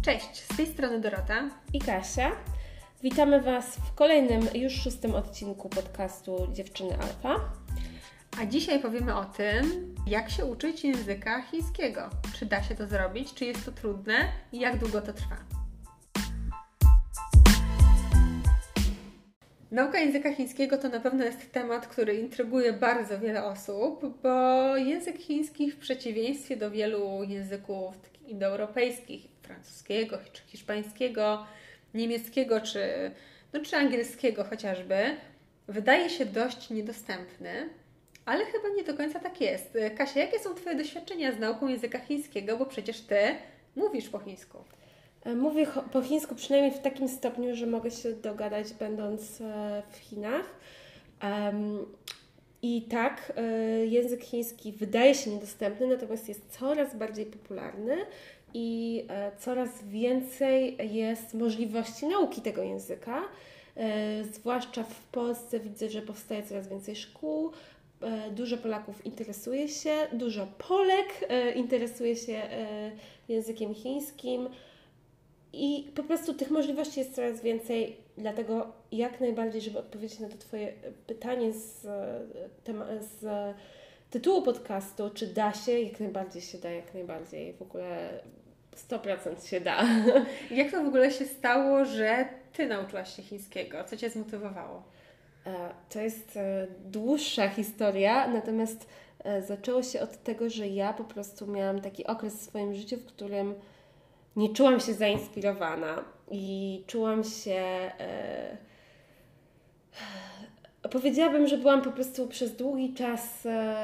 Cześć, z tej strony Dorota i Kasia. Witamy Was w kolejnym, już 6. odcinku podcastu Dziewczyny Alfa. A dzisiaj powiemy o tym, jak się uczyć języka chińskiego. Czy da się to zrobić, czy jest to trudne i jak długo to trwa. Nauka języka chińskiego to na pewno jest temat, który intryguje bardzo wiele osób, bo język chiński w przeciwieństwie do wielu języków takich indoeuropejskich, francuskiego czy hiszpańskiego, niemieckiego czy angielskiego chociażby, wydaje się dość niedostępny, ale chyba nie do końca tak jest. Kasia, jakie są Twoje doświadczenia z nauką języka chińskiego, bo przecież Ty mówisz po chińsku. Mówię po chińsku przynajmniej w takim stopniu, że mogę się dogadać będąc w Chinach. I tak, język chiński wydaje się niedostępny, natomiast jest coraz bardziej popularny i coraz więcej jest możliwości nauki tego języka. Zwłaszcza w Polsce widzę, że powstaje coraz więcej szkół. Dużo Polaków interesuje się, dużo Polek interesuje się językiem chińskim. I po prostu tych możliwości jest coraz więcej, dlatego jak najbardziej, żeby odpowiedzieć na to Twoje pytanie z tytułu podcastu, czy da się? Jak najbardziej się da, jak najbardziej. W ogóle 100% się da. Jak to w ogóle się stało, że Ty nauczyłaś się chińskiego? Co Cię zmotywowało? To jest dłuższa historia, natomiast zaczęło się od tego, że ja po prostu miałam taki okres w swoim życiu, w którym nie czułam się zainspirowana i czułam się... Powiedziałabym, że byłam po prostu przez długi czas...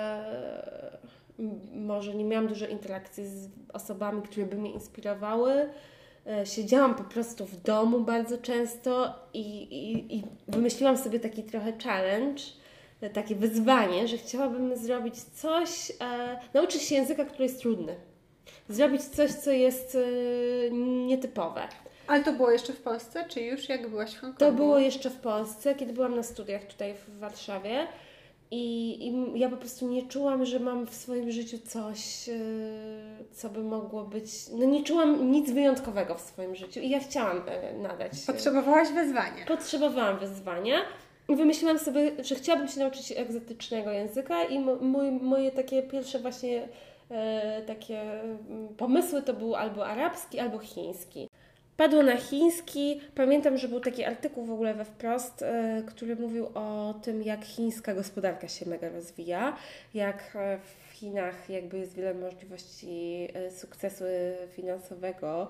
może nie miałam dużo interakcji z osobami, które by mnie inspirowały. Siedziałam po prostu w domu bardzo często i wymyśliłam sobie taki trochę challenge, takie wyzwanie, że chciałabym zrobić coś, nauczyć się języka, który jest trudny. Zrobić coś, co jest nietypowe. Ale to było jeszcze w Polsce, czy już jak byłaś w Hongkongu? To było jeszcze w Polsce, kiedy byłam na studiach tutaj w Warszawie. I ja po prostu nie czułam, że mam w swoim życiu coś, co by mogło być... No nie czułam nic wyjątkowego w swoim życiu i ja chciałam nadać... Potrzebowałaś wyzwania. Potrzebowałam wyzwania i wymyśliłam sobie, że chciałabym się nauczyć egzotycznego języka i moje takie pierwsze właśnie takie pomysły to był albo arabski, albo chiński. Padło na chiński. Pamiętam, że był taki artykuł w ogóle we Wprost, który mówił o tym, jak chińska gospodarka się mega rozwija, jak w Chinach jakby jest wiele możliwości sukcesu finansowego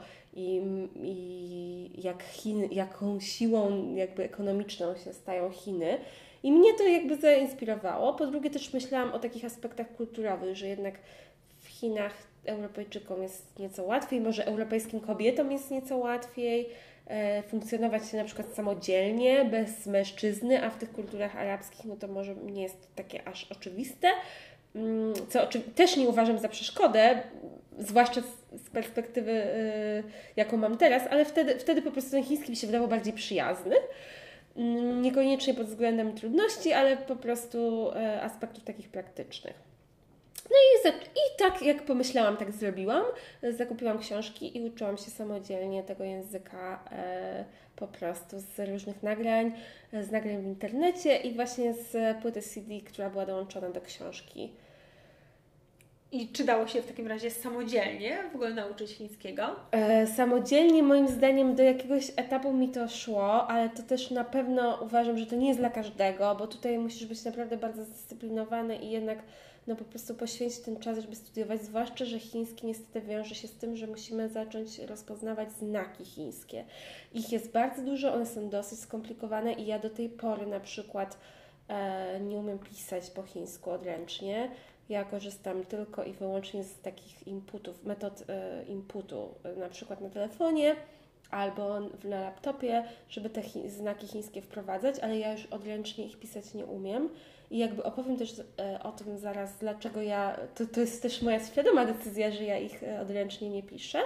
i jaką siłą jakby ekonomiczną się stają Chiny. I mnie to jakby zainspirowało. Po drugie też myślałam o takich aspektach kulturowych, że jednak w Chinach Europejczykom jest nieco łatwiej, może europejskim kobietom jest nieco łatwiej funkcjonować się na przykład samodzielnie, bez mężczyzny, a w tych kulturach arabskich no to może nie jest to takie aż oczywiste, co też nie uważam za przeszkodę, zwłaszcza z perspektywy, jaką mam teraz, ale wtedy po prostu ten chiński mi się wydawał bardziej przyjazny. Niekoniecznie pod względem trudności, ale po prostu aspektów takich praktycznych. No i tak jak pomyślałam, tak zrobiłam. Zakupiłam książki i uczyłam się samodzielnie tego języka po prostu z różnych nagrań, z nagrań w internecie i właśnie z płyty CD, która była dołączona do książki. I czy dało się w takim razie samodzielnie w ogóle nauczyć chińskiego? Samodzielnie moim zdaniem do jakiegoś etapu mi to szło, ale to też na pewno uważam, że to nie jest dla każdego, bo tutaj musisz być naprawdę bardzo zdyscyplinowany i jednak no po prostu poświęcić ten czas, żeby studiować, zwłaszcza, że chiński niestety wiąże się z tym, że musimy zacząć rozpoznawać znaki chińskie. Ich jest bardzo dużo, one są dosyć skomplikowane i ja do tej pory na przykład nie umiem pisać po chińsku odręcznie. Ja korzystam tylko i wyłącznie z takich inputów, metod inputu, na przykład na telefonie albo na laptopie, żeby te znaki chińskie wprowadzać, ale ja już odręcznie ich pisać nie umiem. I jakby opowiem też o tym zaraz, dlaczego to jest też moja świadoma decyzja, że ja ich odręcznie nie piszę.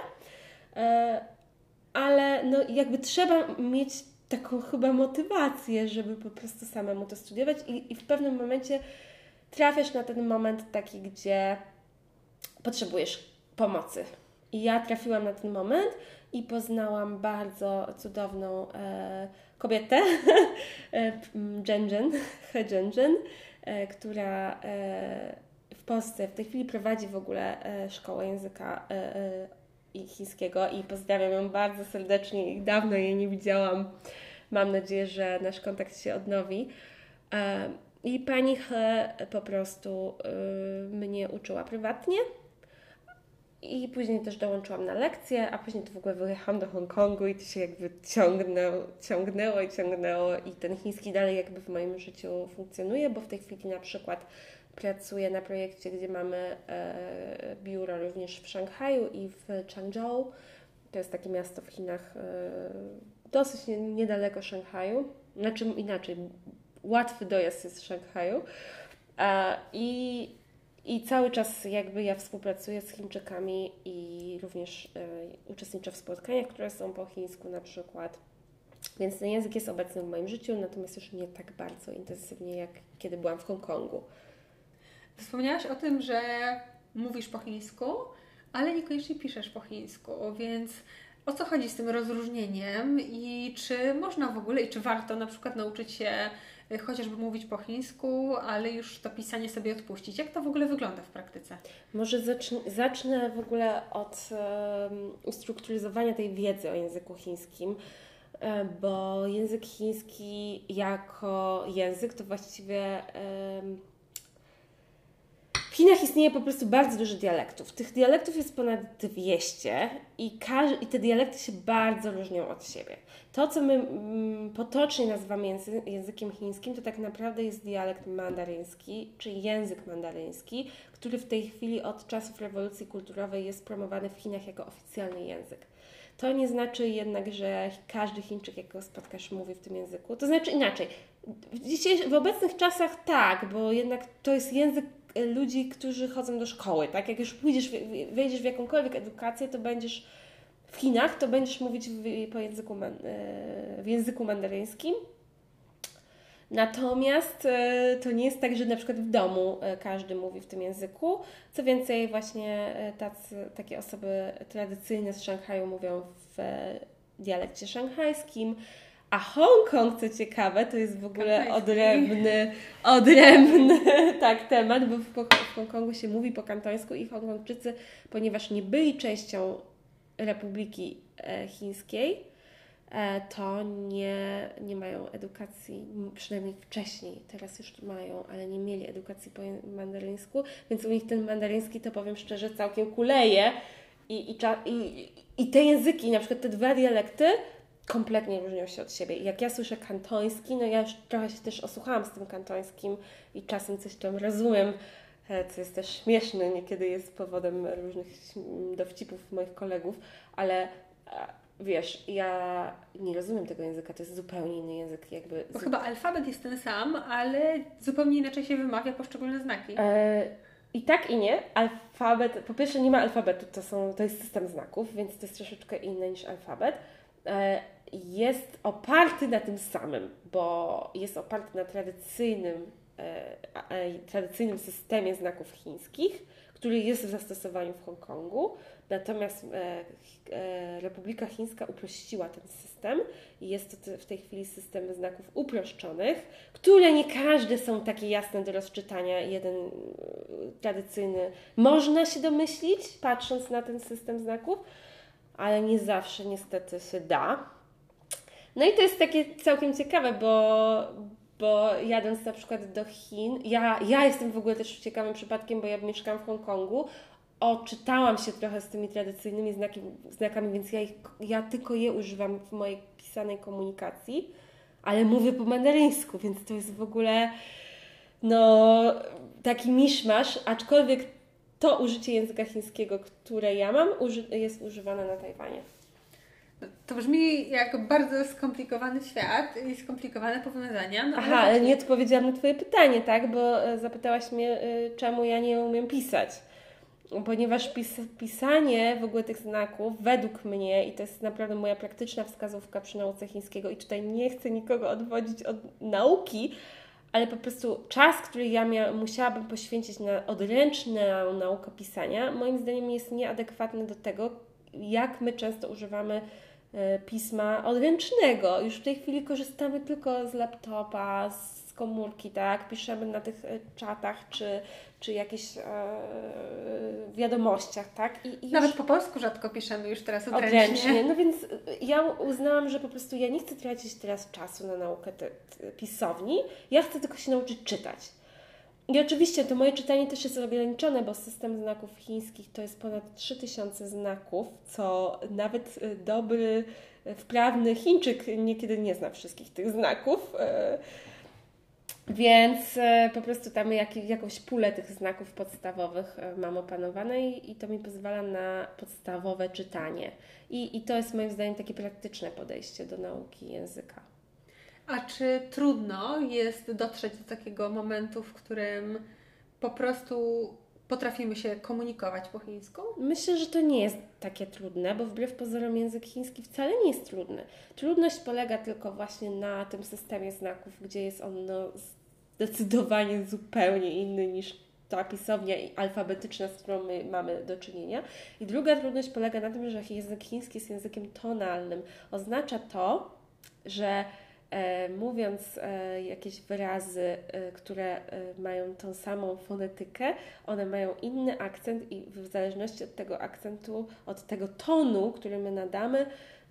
Ale no jakby trzeba mieć taką chyba motywację, żeby po prostu samemu to studiować i w pewnym momencie trafiasz na ten moment taki, gdzie potrzebujesz pomocy. I ja trafiłam na ten moment i poznałam bardzo cudowną kobietę, He Zhenzhen, która w Polsce w tej chwili prowadzi w ogóle szkołę języka chińskiego i pozdrawiam ją bardzo serdecznie i dawno jej nie widziałam. Mam nadzieję, że nasz kontakt się odnowi. I pani He po prostu mnie uczyła prywatnie i później też dołączyłam na lekcje, a później to w ogóle wyjechałam do Hongkongu i to się jakby ciągnęło i ten chiński dalej jakby w moim życiu funkcjonuje, bo w tej chwili na przykład pracuję na projekcie, gdzie mamy biuro również w Szanghaju i w Changzhou. To jest takie miasto w Chinach dosyć niedaleko Szanghaju. Znaczy inaczej, łatwy dojazd jest z Szanghaju. I cały czas jakby ja współpracuję z Chińczykami i również uczestniczę w spotkaniach, które są po chińsku na przykład. Więc ten język jest obecny w moim życiu, natomiast już nie tak bardzo intensywnie, jak kiedy byłam w Hongkongu. Wspomniałaś o tym, że mówisz po chińsku, ale niekoniecznie piszesz po chińsku, więc o co chodzi z tym rozróżnieniem i czy można w ogóle, i czy warto na przykład nauczyć się chociażby mówić po chińsku, ale już to pisanie sobie odpuścić? Jak to w ogóle wygląda w praktyce? Może zacznę w ogóle od ustrukturyzowania tej wiedzy o języku chińskim, bo język chiński jako język to właściwie w Chinach istnieje po prostu bardzo dużo dialektów. Tych dialektów jest ponad 200 i te dialekty się bardzo różnią od siebie. To, co my potocznie nazywamy językiem chińskim, to tak naprawdę jest dialekt mandaryński, czyli język mandaryński, który w tej chwili od czasów rewolucji kulturowej jest promowany w Chinach jako oficjalny język. To nie znaczy jednak, że każdy Chińczyk, jakiego spotkasz, mówi w tym języku. To znaczy inaczej. W obecnych czasach tak, bo jednak to jest język ludzi, którzy chodzą do szkoły, tak? Jak już wejdziesz w jakąkolwiek edukację, to będziesz w Chinach, to będziesz mówić w języku mandaryńskim. Natomiast to nie jest tak, że na przykład w domu każdy mówi w tym języku. Co więcej, właśnie takie osoby tradycyjne z Szanghaju mówią w dialekcie szanghajskim. A Hongkong, co ciekawe, to jest w ogóle odrębny tak, temat, bo w Hongkongu się mówi po kantońsku i Hongkongczycy, ponieważ nie byli częścią Republiki Chińskiej, to nie mają edukacji, przynajmniej wcześniej, teraz już mają, ale nie mieli edukacji po mandaryńsku, więc u nich ten mandaryński, to powiem szczerze, całkiem kuleje i te języki, na przykład te dwa dialekty, kompletnie różnią się od siebie. Jak ja słyszę kantoński, no ja już trochę się też osłuchałam z tym kantońskim i czasem coś tam rozumiem, co jest też śmieszne, niekiedy jest powodem różnych dowcipów moich kolegów, ale wiesz, ja nie rozumiem tego języka, to jest zupełnie inny język. Bo chyba alfabet jest ten sam, ale zupełnie inaczej się wymawia poszczególne znaki. I tak i nie. Alfabet, po pierwsze nie ma alfabetu, to jest system znaków, więc to jest troszeczkę inne niż alfabet. Jest oparty na tym samym, bo jest oparty na tradycyjnym systemie znaków chińskich, który jest w zastosowaniu w Hongkongu. Natomiast Republika Chińska uprościła ten system i jest to w tej chwili system znaków uproszczonych, które nie każde są takie jasne do rozczytania. Jeden tradycyjny można się domyślić, patrząc na ten system znaków, ale nie zawsze niestety się da. No i to jest takie całkiem ciekawe, bo jadąc na przykład do Chin, ja jestem w ogóle też ciekawym przypadkiem, bo ja mieszkałam w Hongkongu, oczytałam się trochę z tymi tradycyjnymi znakami, więc ja tylko je używam w mojej pisanej komunikacji, ale mówię po mandaryńsku, więc to jest w ogóle taki miszmasz, aczkolwiek to użycie języka chińskiego, które ja mam, jest używane na Tajwanie. To brzmi jak bardzo skomplikowany świat i skomplikowane powiązania. Ale nie odpowiedziałam na Twoje pytanie, tak? Bo zapytałaś mnie, czemu ja nie umiem pisać. Ponieważ pisanie w ogóle tych znaków, według mnie, i to jest naprawdę moja praktyczna wskazówka przy nauce chińskiego, i tutaj nie chcę nikogo odwodzić od nauki, ale po prostu czas, który ja musiałabym poświęcić na odręczną naukę pisania, moim zdaniem jest nieadekwatny do tego, jak my często używamy pisma odręcznego. Już w tej chwili korzystamy tylko z laptopa, z komórki, tak? Piszemy na tych czatach czy jakichś wiadomościach, tak? I Nawet po polsku rzadko piszemy już teraz odręcznie. No więc ja uznałam, że po prostu ja nie chcę tracić teraz czasu na naukę pisowni, ja chcę tylko się nauczyć czytać. I oczywiście to moje czytanie też jest ograniczone, bo system znaków chińskich to jest ponad 3000 znaków, co nawet dobry, wprawny Chińczyk niekiedy nie zna wszystkich tych znaków. Więc po prostu tam jakąś pulę tych znaków podstawowych mam opanowane i to mi pozwala na podstawowe czytanie. I to jest moim zdaniem takie praktyczne podejście do nauki języka. A czy trudno jest dotrzeć do takiego momentu, w którym po prostu potrafimy się komunikować po chińsku? Myślę, że to nie jest takie trudne, bo wbrew pozorom język chiński wcale nie jest trudny. Trudność polega tylko właśnie na tym systemie znaków, gdzie jest on zdecydowanie zupełnie inny niż ta pisownia alfabetyczna, z którą my mamy do czynienia. I druga trudność polega na tym, że język chiński jest językiem tonalnym. Oznacza to, że mówiąc jakieś wyrazy, które mają tą samą fonetykę, one mają inny akcent i w zależności od tego akcentu, od tego tonu, który my nadamy,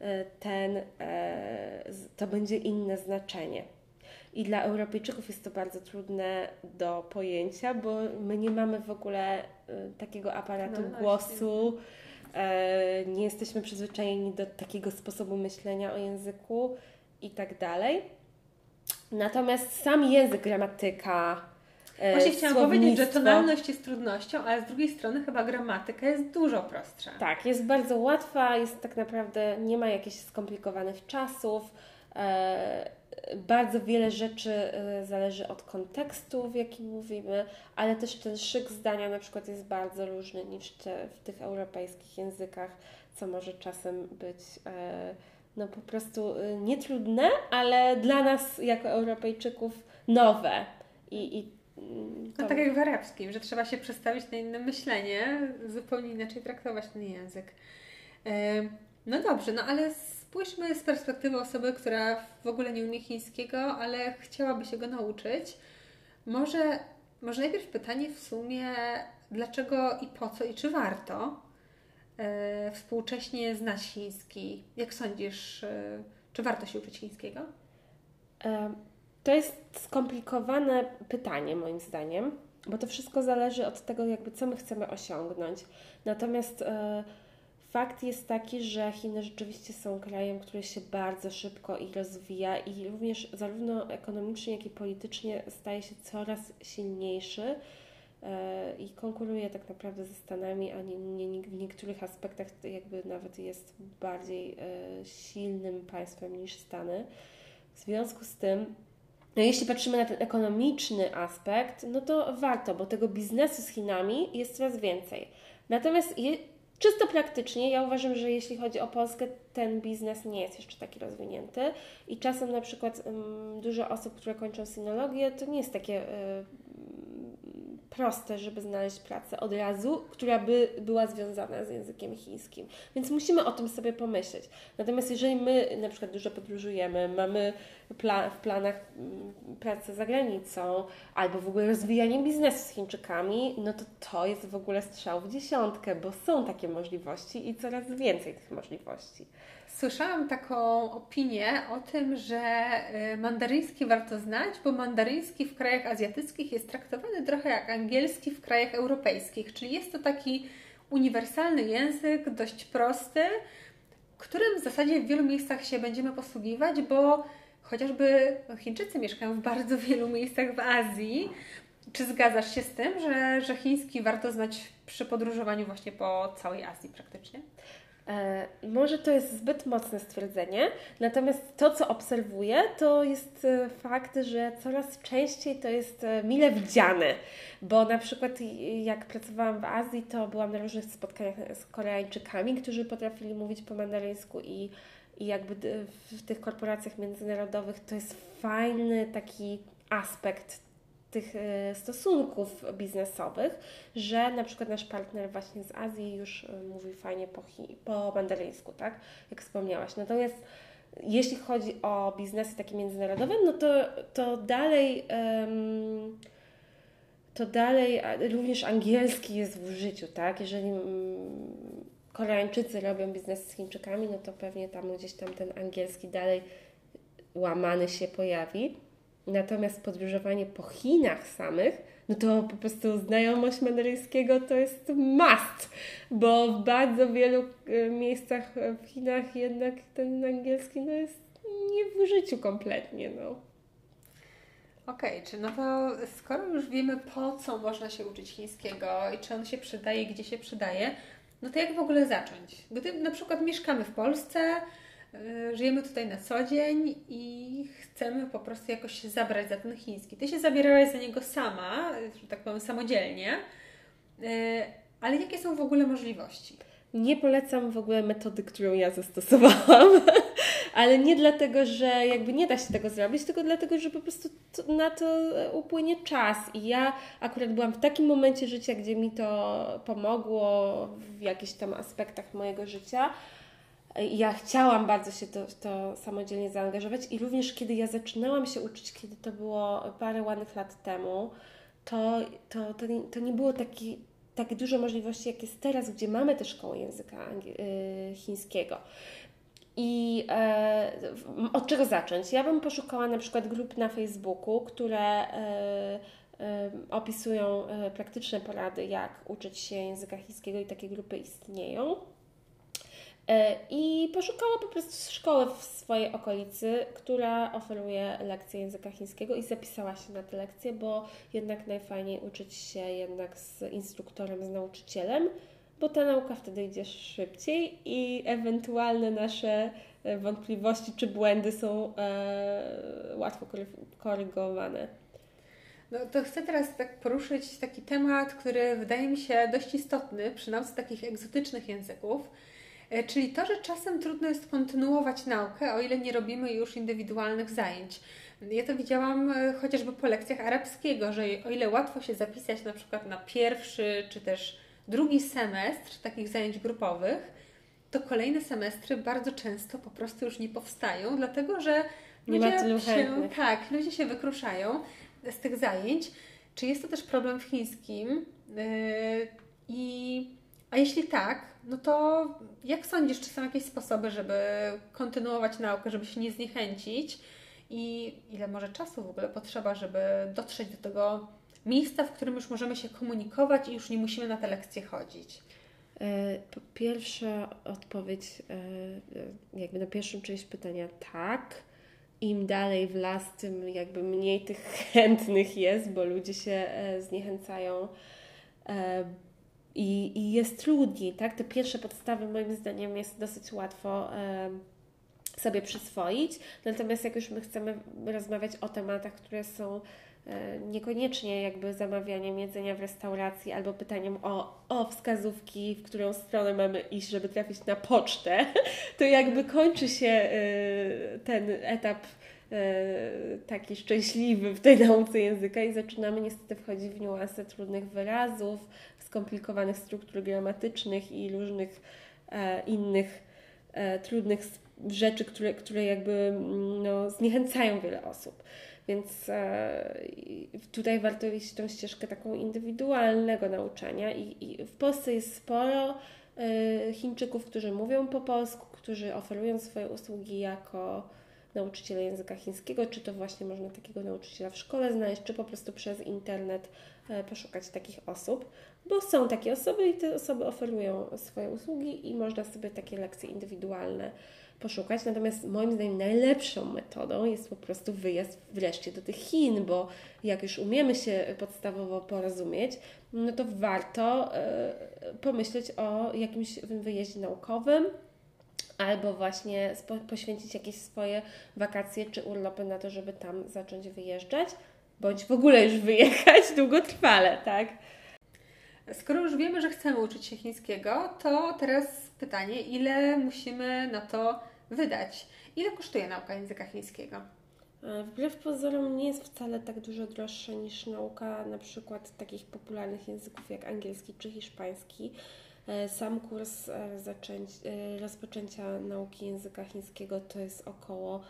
to będzie inne znaczenie. I dla Europejczyków jest to bardzo trudne do pojęcia, bo my nie mamy w ogóle takiego aparatu głosu, nie jesteśmy przyzwyczajeni do takiego sposobu myślenia o języku i tak dalej. Natomiast sam język, gramatyka, Właśnie chciałam powiedzieć, że tonalność jest trudnością, ale z drugiej strony chyba gramatyka jest dużo prostsza. Tak, jest bardzo łatwa, jest tak naprawdę, nie ma jakichś skomplikowanych czasów. Bardzo wiele rzeczy zależy od kontekstu, w jakim mówimy, ale też ten szyk zdania na przykład jest bardzo różny niż w tych europejskich językach, co może czasem być po prostu nietrudne, ale dla nas jako Europejczyków nowe. Tak jak w arabskim, że trzeba się przestawić na inne myślenie, zupełnie inaczej traktować ten język. No dobrze, ale spójrzmy z perspektywy osoby, która w ogóle nie umie chińskiego, ale chciałaby się go nauczyć. Może najpierw pytanie w sumie, dlaczego i po co i czy warto współcześnie znać chiński? Jak sądzisz, czy warto się uczyć chińskiego? To jest skomplikowane pytanie moim zdaniem, bo to wszystko zależy od tego, co my chcemy osiągnąć. Natomiast fakt jest taki, że Chiny rzeczywiście są krajem, który się bardzo szybko rozwija i również zarówno ekonomicznie, jak i politycznie staje się coraz silniejszy i konkuruje tak naprawdę ze Stanami, a w niektórych aspektach nawet jest bardziej silnym państwem niż Stany. W związku z tym, jeśli patrzymy na ten ekonomiczny aspekt, to warto, bo tego biznesu z Chinami jest coraz więcej. Natomiast czysto praktycznie ja uważam, że jeśli chodzi o Polskę, ten biznes nie jest jeszcze taki rozwinięty i czasem na przykład dużo osób, które kończą sinologię, to nie jest takie proste, żeby znaleźć pracę od razu, która by była związana z językiem chińskim. Więc musimy o tym sobie pomyśleć. Natomiast jeżeli my na przykład dużo podróżujemy, mamy w planach pracę za granicą albo w ogóle rozwijanie biznesu z Chińczykami, to jest w ogóle strzał w dziesiątkę, bo są takie możliwości i coraz więcej tych możliwości. Słyszałam taką opinię o tym, że mandaryński warto znać, bo mandaryński w krajach azjatyckich jest traktowany trochę jak angielski w krajach europejskich, czyli jest to taki uniwersalny język, dość prosty, którym w zasadzie w wielu miejscach się będziemy posługiwać, bo chociażby Chińczycy mieszkają w bardzo wielu miejscach w Azji. Czy zgadzasz się z tym, że chiński warto znać przy podróżowaniu właśnie po całej Azji praktycznie? Może to jest zbyt mocne stwierdzenie, natomiast to, co obserwuję, to jest fakt, że coraz częściej to jest mile widziane, bo na przykład jak pracowałam w Azji, to byłam na różnych spotkaniach z Koreańczykami, którzy potrafili mówić po mandaryńsku i w tych korporacjach międzynarodowych to jest fajny taki aspekt tych stosunków biznesowych, że na przykład nasz partner właśnie z Azji już mówi fajnie po mandaryńsku, tak? Jak wspomniałaś. Natomiast jeśli chodzi o biznesy takie międzynarodowe, no to dalej również angielski jest w użyciu, tak? Jeżeli Koreańczycy robią biznes z Chińczykami, no to pewnie tam gdzieś tam ten angielski dalej łamany się pojawi. Natomiast podróżowanie po Chinach samych, no to po prostu znajomość mandaryńskiego to jest must, bo w bardzo wielu miejscach w Chinach jednak ten angielski no jest nie w użyciu kompletnie, no. Okej, czy no to skoro już wiemy, po co można się uczyć chińskiego i czy on się przydaje, gdzie się przydaje, no to jak w ogóle zacząć? Gdy na przykład mieszkamy w Polsce, żyjemy tutaj na co dzień i chcemy po prostu jakoś się zabrać za ten chiński. Ty się zabierałaś za niego sama, że tak powiem samodzielnie, ale jakie są w ogóle możliwości? Nie polecam w ogóle metody, którą ja zastosowałam, ale nie dlatego, że jakby nie da się tego zrobić, tylko dlatego, że po prostu na to upłynie czas i ja akurat byłam w takim momencie życia, gdzie mi to pomogło w jakichś tam aspektach mojego życia. Ja chciałam bardzo się to samodzielnie zaangażować i również kiedy ja zaczynałam się uczyć, kiedy to było parę ładnych lat temu, to nie było tak dużo możliwości, jak jest teraz, gdzie mamy też szkołę języka chińskiego. I od czego zacząć? Ja bym poszukała na przykład grup na Facebooku, które opisują praktyczne porady, jak uczyć się języka chińskiego i takie grupy istnieją. I poszukała po prostu szkoły w swojej okolicy, która oferuje lekcje języka chińskiego i zapisała się na te lekcje, bo jednak najfajniej uczyć się jednak z instruktorem, z nauczycielem, bo ta nauka wtedy idzie szybciej i ewentualne nasze wątpliwości czy błędy są łatwo korygowane. No to chcę teraz tak poruszyć taki temat, który wydaje mi się dość istotny przy nauce takich egzotycznych języków, czyli to, że czasem trudno jest kontynuować naukę, o ile nie robimy już indywidualnych zajęć. Ja to widziałam chociażby po lekcjach arabskiego, że o ile łatwo się zapisać na przykład na pierwszy czy też drugi semestr takich zajęć grupowych, to kolejne semestry bardzo często po prostu już nie powstają, dlatego że ludzie się wykruszają z tych zajęć. Czy jest to też problem w chińskim? A jeśli tak, no to jak sądzisz, czy są jakieś sposoby, żeby kontynuować naukę, żeby się nie zniechęcić? I ile może czasu w ogóle potrzeba, żeby dotrzeć do tego miejsca, w którym już możemy się komunikować i już nie musimy na te lekcje chodzić? Pierwsza odpowiedź, jakby na pierwszą część pytania, tak. Im dalej w las, tym jakby mniej tych chętnych jest, bo ludzie się zniechęcają i jest trudniej, tak? Te pierwsze podstawy moim zdaniem jest dosyć łatwo sobie przyswoić, natomiast jak już my chcemy rozmawiać o tematach, które są niekoniecznie jakby zamawianiem jedzenia w restauracji albo pytaniem o wskazówki, w którą stronę mamy iść, żeby trafić na pocztę, to jakby kończy się ten etap taki szczęśliwy w tej nauce języka i zaczynamy niestety wchodzić w niuanse trudnych wyrazów, skomplikowanych struktur gramatycznych i różnych innych trudnych rzeczy, które jakby zniechęcają wiele osób. Więc tutaj warto iść tą ścieżkę taką indywidualnego nauczania i w Polsce jest sporo Chińczyków, którzy mówią po polsku, którzy oferują swoje usługi jako nauczyciele języka chińskiego, czy to właśnie można takiego nauczyciela w szkole znaleźć, czy po prostu przez internet poszukać takich osób, bo są takie osoby i te osoby oferują swoje usługi i można sobie takie lekcje indywidualne poszukać. Natomiast moim zdaniem najlepszą metodą jest po prostu wyjazd wreszcie do tych Chin, bo jak już umiemy się podstawowo porozumieć, no to warto pomyśleć o jakimś wyjeździe naukowym albo właśnie poświęcić jakieś swoje wakacje czy urlopy na to, żeby tam zacząć wyjeżdżać, bądź w ogóle już wyjechać długotrwale, tak? Skoro już wiemy, że chcemy uczyć się chińskiego, to teraz pytanie, ile musimy na to wydać? Ile kosztuje nauka języka chińskiego? Wbrew pozorom nie jest wcale tak dużo droższe niż nauka na przykład takich popularnych języków jak angielski czy hiszpański. Sam kurs rozpoczęcia nauki języka chińskiego to jest około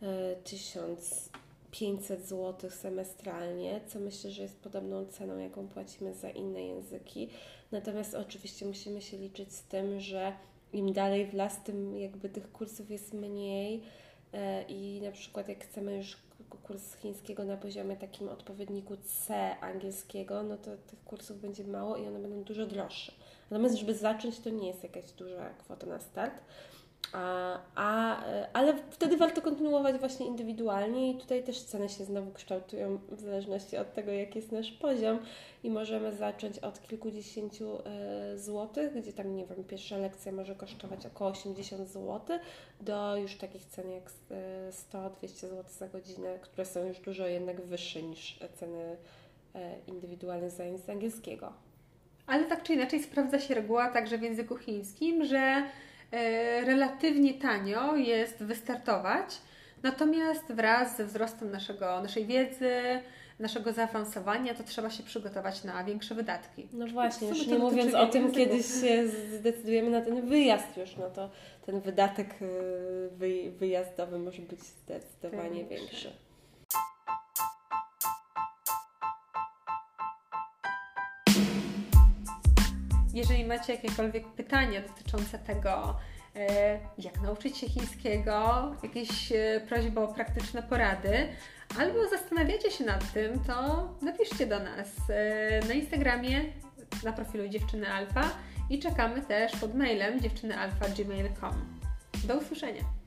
1500 zł semestralnie, co myślę, że jest podobną ceną, jaką płacimy za inne języki. Natomiast oczywiście musimy się liczyć z tym, że im dalej w las, tym jakby tych kursów jest mniej i na przykład jak chcemy już kurs chińskiego na poziomie takim odpowiedniku C angielskiego, no to tych kursów będzie mało i one będą dużo droższe. Natomiast żeby zacząć, to nie jest jakaś duża kwota na start. Ale wtedy warto kontynuować właśnie indywidualnie i tutaj też ceny się znowu kształtują w zależności od tego, jaki jest nasz poziom i możemy zacząć od kilkudziesięciu złotych, gdzie tam, nie wiem, pierwsza lekcja może kosztować około 80 zł, do już takich cen jak 100-200 zł za godzinę, które są już dużo jednak wyższe niż ceny indywidualnych zajęć z angielskiego. Ale tak czy inaczej sprawdza się reguła także w języku chińskim, że relatywnie tanio jest wystartować, natomiast wraz ze wzrostem naszej wiedzy, naszego zaawansowania, to trzeba się przygotować na większe wydatki. No właśnie, już nie mówiąc o tym, kiedy się zdecydujemy na ten wyjazd już, no to ten wydatek wyjazdowy może być zdecydowanie większy. Jeżeli macie jakiekolwiek pytania dotyczące tego, jak nauczyć się chińskiego, jakieś prośby o praktyczne porady, albo zastanawiacie się nad tym, to napiszcie do nas na Instagramie, na profilu Dziewczyny Alfa i czekamy też pod mailem dziewczynyalfa@gmail.com. Do usłyszenia!